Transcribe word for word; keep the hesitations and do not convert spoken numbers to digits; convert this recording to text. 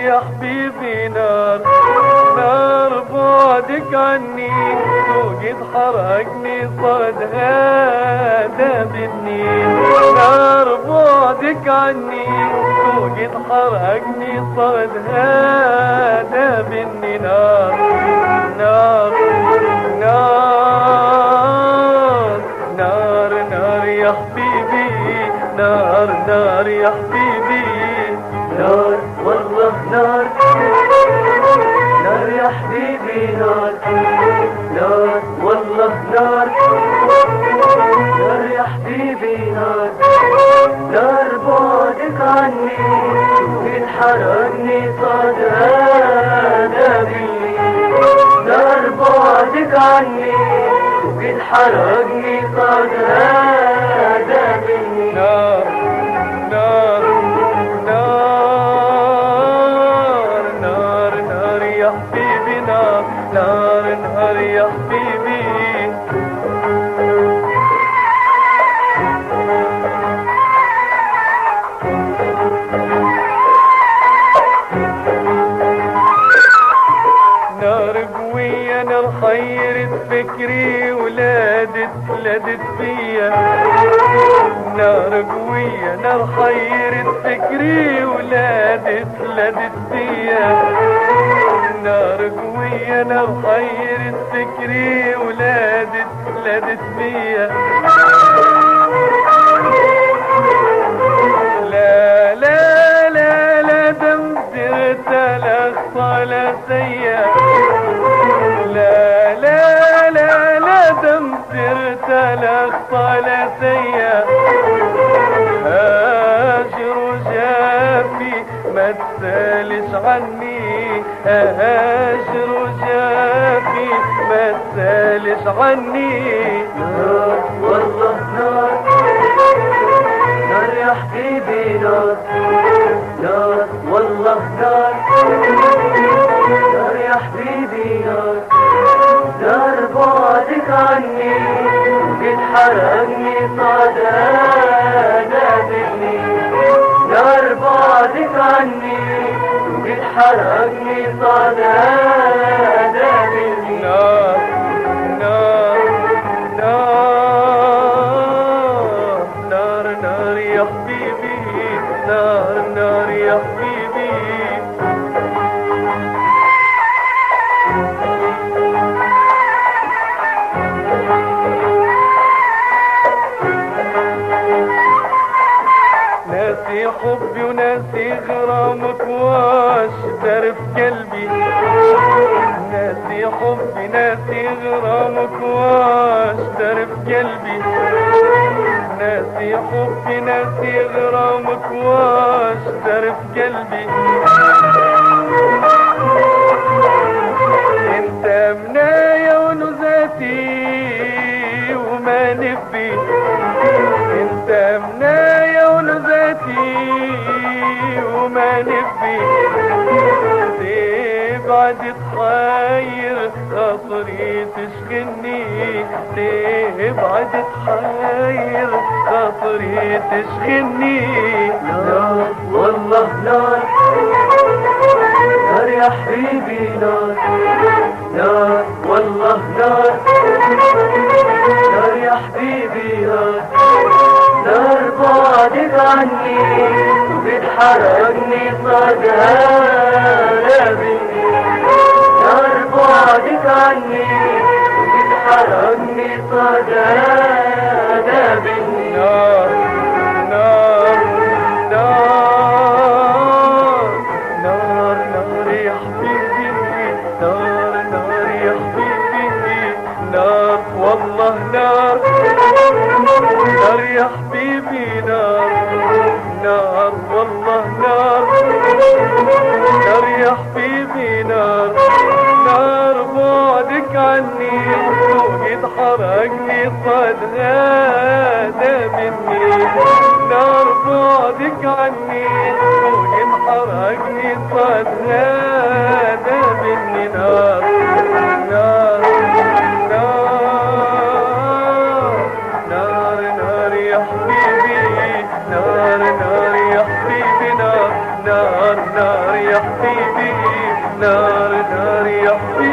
يا حبيبي نار، نار بعدك عني وقد حرقني صاد هذا بالنيل. نار بعدك عني وقد حرقني صاد هذا بالنيل. نار نار نار نار نار يا حبيبي، نار نار يا حبيبي. نار والله نار، نار يا حبيبي نار، نار والله نار، نار يا حبيبي نار، نار بعدك عني وقد حرقني صاد هذا بالليل. نار بعدك عني وقد حرقني صاد هذا بالليل. نار نار نار نار نار يا حبيبي، نار نار نار يا حبيبي. نار قوية، نار حيرت فكري ولادت لدت فيا. نار قوية، نار حيرت فكري ولادت لدت فيا. نار قوية، نار حيرت فكري ولادت لدت فيا. لا لا لا لا دمدرت الأخطى لا سيا. لا لا لا لا دمدرت الأخطى لا سيا. هاجر وجافي ما تسالش عني، هاجر وجافي ما تسالش عني. نار والله نار، نار يا حبيبي نار، نار والله نار، نار يا حبيبي نار، نار بعدك عني وقد حرقني صاد هذا بالليل. نار بعدك عني وقد حرقني صاد هذا بالليل. نار نار نار نار نار يا حبيبي، نار نار يا حبيبي. ناسي حبي وناسي غرامك واش دار في قلبي. ناسي حبي ناسي غرامك واش دار في قلبي. ناسي حبي ناسي غرامك واش دار في قلبي. انت منايا ونزاتي وما نبي. انت منايا ونزاتي وما نبي. تبعد تحير خاطري تشغلني، تبعد تحير خاطري تشغلني. نار والله نار، نار يا حبيبي نار، نار والله نار، نار يا حبيبي نار، نار بعدك عني وقد حرقني صاد هذا بالليل. نار بعدك عني وقد حرقني صاد هذا بالليل. نار نار نار نار نار يا حبيبي، نار نار يا حبيبي. نار والله نار، نار يا حبيبي نار، نار والله نار، نار يا حبيبي نار. نار بعدك عني وقد حرقني صاد هذا مني. نار بعدك عني وقد حرقني صاد هذا مني. نار نار نار نار نار يا حبيبي، نار نار يا حبيبي، نار نار نار يا حبيبي، نار نار يا حبيبي.